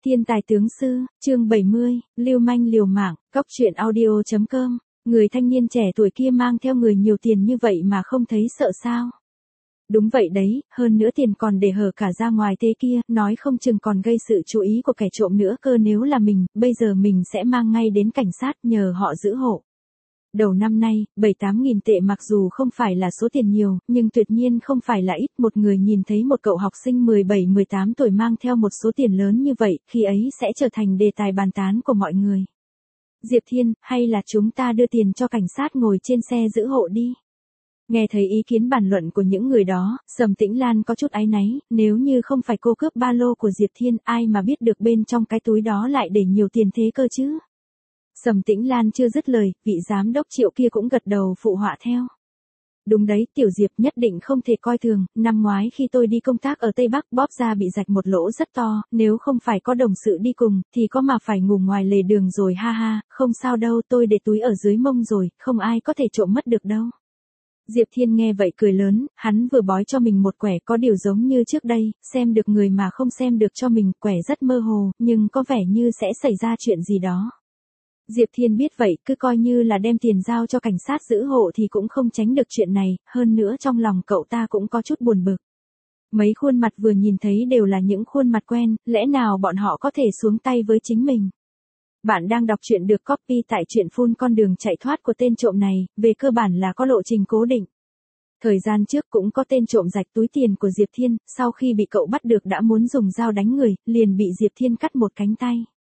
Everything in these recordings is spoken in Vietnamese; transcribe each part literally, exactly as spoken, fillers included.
Thiên tài tướng sư, chương bảy mươi, lưu manh liều mạng, cóc truyện audio chấm com. Người thanh niên trẻ tuổi kia mang theo người nhiều tiền như vậy mà không thấy sợ sao? Đúng vậy đấy, hơn nữa tiền còn để hở cả ra ngoài thế kia, nói không chừng còn gây sự chú ý của kẻ trộm nữa cơ. Nếu là mình, bây giờ mình sẽ mang ngay đến cảnh sát nhờ họ giữ hộ. Đầu năm nay, bảy tám nghìn tệ mặc dù không phải là số tiền nhiều, nhưng tuyệt nhiên không phải là ít. Một người nhìn thấy một cậu học sinh mười bảy mười tám tuổi mang theo một số tiền lớn như vậy, khi ấy sẽ trở thành đề tài bàn tán của mọi người. Diệp Thiên, hay là chúng ta đưa tiền cho cảnh sát ngồi trên xe giữ hộ đi. Nghe thấy ý kiến bàn luận của những người đó, Sầm Tĩnh Lan có chút áy náy, nếu như không phải cô cướp ba lô của Diệp Thiên, ai mà biết được bên trong cái túi đó lại để nhiều tiền thế cơ chứ. Sầm Tĩnh Lan chưa dứt lời, vị giám đốc Triệu kia cũng gật đầu phụ họa theo. Đúng đấy, Tiểu Diệp nhất định không thể coi thường, năm ngoái khi tôi đi công tác ở Tây Bắc bóp ra bị rạch một lỗ rất to, nếu không phải có đồng sự đi cùng, thì có mà phải ngủ ngoài lề đường rồi ha ha, không sao đâu, tôi để túi ở dưới mông rồi, không ai có thể trộm mất được đâu. Diệp Thiên nghe vậy cười lớn, hắn vừa bói cho mình một quẻ có điều giống như trước đây, xem được người mà không xem được cho mình, quẻ rất mơ hồ, nhưng có vẻ như sẽ xảy ra chuyện gì đó. Diệp Thiên biết vậy, cứ coi như là đem tiền giao cho cảnh sát giữ hộ thì cũng không tránh được chuyện này, hơn nữa trong lòng cậu ta cũng có chút buồn bực. Mấy khuôn mặt vừa nhìn thấy đều là những khuôn mặt quen, lẽ nào bọn họ có thể xuống tay với chính mình. Bạn đang đọc truyện được copy tại truyện phun con đường chạy thoát của tên trộm này, về cơ bản là có lộ trình cố định. Thời gian trước cũng có tên trộm rạch túi tiền của Diệp Thiên, sau khi bị cậu bắt được đã muốn dùng dao đánh người, liền bị Diệp Thiên cắt một cánh tay.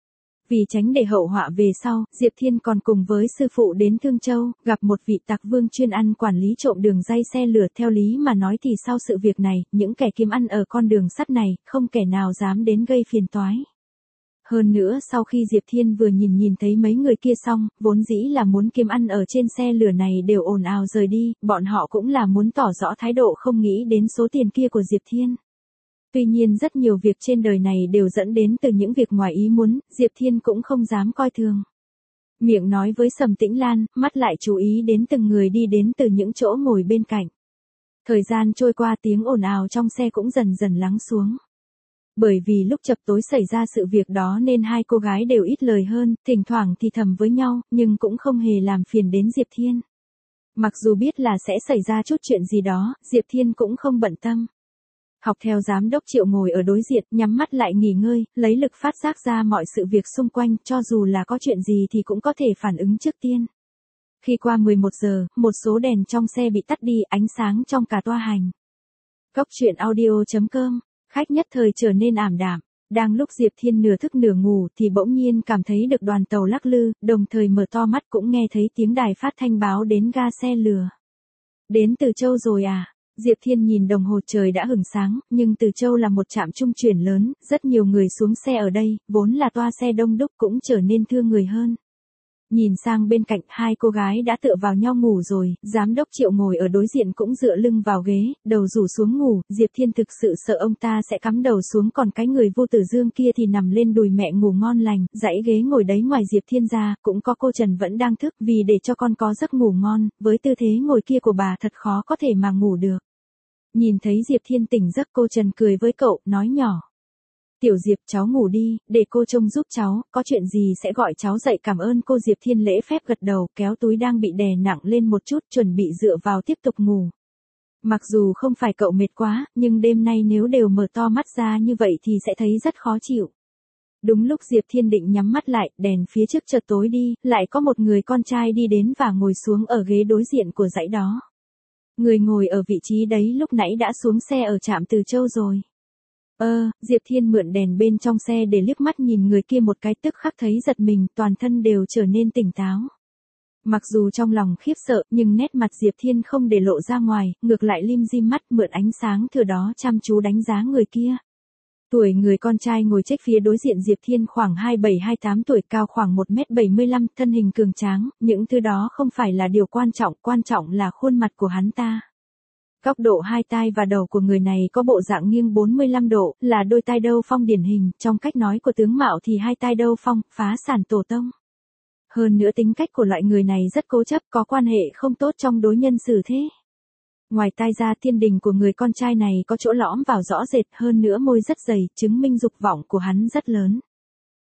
Vì tránh để hậu họa về sau, Diệp Thiên còn cùng với sư phụ đến Thương Châu, gặp một vị tặc vương chuyên ăn quản lý trộm đường ray xe lửa. Theo lý mà nói thì sau sự việc này, những kẻ kiếm ăn ở con đường sắt này, không kẻ nào dám đến gây phiền toái. Hơn nữa sau khi Diệp Thiên vừa nhìn nhìn thấy mấy người kia xong, vốn dĩ là muốn kiếm ăn ở trên xe lửa này đều ồn ào rời đi, bọn họ cũng là muốn tỏ rõ thái độ không nghĩ đến số tiền kia của Diệp Thiên. Tuy nhiên rất nhiều việc trên đời này đều dẫn đến từ những việc ngoài ý muốn, Diệp Thiên cũng không dám coi thường. Miệng nói với Sầm Tĩnh Lan, mắt lại chú ý đến từng người đi đến từ những chỗ ngồi bên cạnh. Thời gian trôi qua, tiếng ồn ào trong xe cũng dần dần lắng xuống. Bởi vì lúc chập tối xảy ra sự việc đó nên hai cô gái đều ít lời hơn, thỉnh thoảng thì thầm với nhau, nhưng cũng không hề làm phiền đến Diệp Thiên. Mặc dù biết là sẽ xảy ra chút chuyện gì đó, Diệp Thiên cũng không bận tâm. Học theo giám đốc Triệu ngồi ở đối diện, nhắm mắt lại nghỉ ngơi, lấy lực phát giác ra mọi sự việc xung quanh, cho dù là có chuyện gì thì cũng có thể phản ứng trước tiên. Khi qua mười một giờ, một số đèn trong xe bị tắt đi, ánh sáng trong cả toa hành. Cóc truyện audio chấm com, khách nhất thời trở nên ảm đạm. Đang lúc Diệp Thiên nửa thức nửa ngủ thì bỗng nhiên cảm thấy được đoàn tàu lắc lư, đồng thời mở to mắt cũng nghe thấy tiếng đài phát thanh báo đến ga xe lửa. Đến Từ Châu rồi à? Diệp Thiên nhìn đồng hồ, trời đã hửng sáng, nhưng Từ Châu là một trạm trung chuyển lớn, rất nhiều người xuống xe ở đây, vốn là toa xe đông đúc cũng trở nên thưa người hơn. Nhìn sang bên cạnh, hai cô gái đã tựa vào nhau ngủ rồi, giám đốc Triệu ngồi ở đối diện cũng dựa lưng vào ghế, đầu rủ xuống ngủ. Diệp Thiên thực sự sợ ông ta sẽ cắm đầu xuống, còn cái người Vô Tử Dương kia thì nằm lên đùi mẹ ngủ ngon lành. Dãy ghế ngồi đấy ngoài Diệp Thiên ra, cũng có cô Trần vẫn đang thức, vì để cho con có giấc ngủ ngon, với tư thế ngồi kia của bà thật khó có thể mà ngủ được. Nhìn thấy Diệp Thiên tỉnh giấc, cô Trần cười với cậu, nói nhỏ. Tiểu Diệp, cháu ngủ đi, để cô trông giúp cháu, có chuyện gì sẽ gọi cháu dậy. Cảm ơn cô. Diệp Thiên lễ phép gật đầu, kéo túi đang bị đè nặng lên một chút, chuẩn bị dựa vào tiếp tục ngủ. Mặc dù không phải cậu mệt quá, nhưng đêm nay nếu đều mở to mắt ra như vậy thì sẽ thấy rất khó chịu. Đúng lúc Diệp Thiên định nhắm mắt lại, đèn phía trước chợt tối đi, lại có một người con trai đi đến và ngồi xuống ở ghế đối diện của dãy đó. Người ngồi ở vị trí đấy lúc nãy đã xuống xe ở trạm Từ Châu rồi. Ơ, Diệp Thiên mượn đèn bên trong xe để liếc mắt nhìn người kia một cái, tức khắc thấy giật mình, toàn thân đều trở nên tỉnh táo. Mặc dù trong lòng khiếp sợ, nhưng nét mặt Diệp Thiên không để lộ ra ngoài, ngược lại lim dim mắt, mượn ánh sáng thừa đó chăm chú đánh giá người kia. Tuổi người con trai ngồi trách phía đối diện Diệp Thiên khoảng hai mươi bảy hai mươi tám tuổi, cao khoảng một mét bảy mươi lăm, thân hình cường tráng, những thứ đó không phải là điều quan trọng, quan trọng là khuôn mặt của hắn ta. Góc độ hai tai và đầu của người này có bộ dạng nghiêng bốn mươi lăm độ, là đôi tai đâu phong điển hình, trong cách nói của tướng mạo thì hai tai đâu phong, phá sản tổ tông. Hơn nữa tính cách của loại người này rất cố chấp, có quan hệ không tốt trong đối nhân xử thế. Ngoài tai ra, thiên đình của người con trai này có chỗ lõm vào rõ rệt, hơn nữa môi rất dày, chứng minh dục vọng của hắn rất lớn.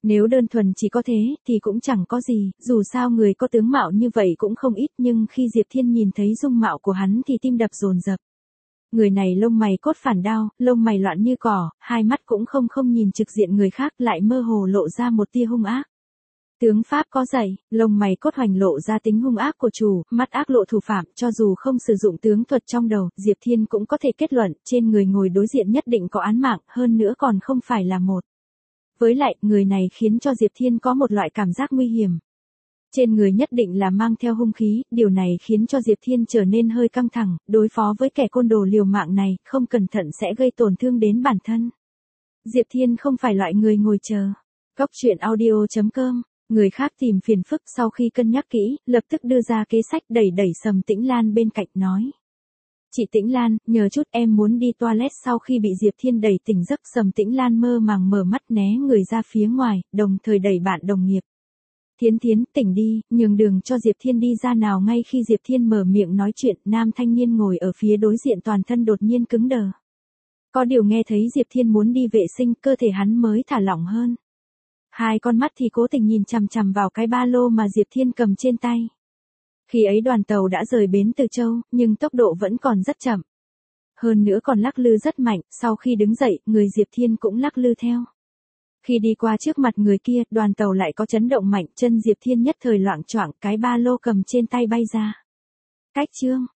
Nếu đơn thuần chỉ có thế, thì cũng chẳng có gì, dù sao người có tướng mạo như vậy cũng không ít, nhưng khi Diệp Thiên nhìn thấy dung mạo của hắn thì tim đập dồn dập. Người này lông mày cốt phản đao, lông mày loạn như cỏ, hai mắt cũng không không nhìn trực diện người khác, lại mơ hồ lộ ra một tia hung ác. Tướng Pháp có dạy, lông mày cốt hoành lộ ra tính hung ác của chủ, mắt ác lộ thủ phạm, cho dù không sử dụng tướng thuật trong đầu, Diệp Thiên cũng có thể kết luận, trên người ngồi đối diện nhất định có án mạng, hơn nữa còn không phải là một. Với lại, người này khiến cho Diệp Thiên có một loại cảm giác nguy hiểm. Trên người nhất định là mang theo hung khí, điều này khiến cho Diệp Thiên trở nên hơi căng thẳng, đối phó với kẻ côn đồ liều mạng này, không cẩn thận sẽ gây tổn thương đến bản thân. Diệp Thiên không phải loại người ngồi chờ. Cóc truyện audio chấm com, người khác tìm phiền phức sau khi cân nhắc kỹ, lập tức đưa ra kế sách đẩy đẩy Sầm Tĩnh Lan bên cạnh nói. Chị Tĩnh Lan, nhờ chút em muốn đi toilet. Sau khi bị Diệp Thiên đẩy tỉnh giấc, Sầm Tĩnh Lan mơ màng mở mắt né người ra phía ngoài, đồng thời đẩy bạn đồng nghiệp. Thiến Thiến, tỉnh đi, nhường đường cho Diệp Thiên đi ra nào. Ngay khi Diệp Thiên mở miệng nói chuyện, nam thanh niên ngồi ở phía đối diện toàn thân đột nhiên cứng đờ. Có điều nghe thấy Diệp Thiên muốn đi vệ sinh, cơ thể hắn mới thả lỏng hơn. Hai con mắt thì cố tình nhìn chằm chằm vào cái ba lô mà Diệp Thiên cầm trên tay. Khi ấy đoàn tàu đã rời bến Từ Châu, nhưng tốc độ vẫn còn rất chậm. Hơn nữa còn lắc lư rất mạnh, sau khi đứng dậy, người Diệp Thiên cũng lắc lư theo. Khi đi qua trước mặt người kia, đoàn tàu lại có chấn động mạnh, chân Diệp Thiên nhất thời loạng choạng, cái ba lô cầm trên tay bay ra. Cách chương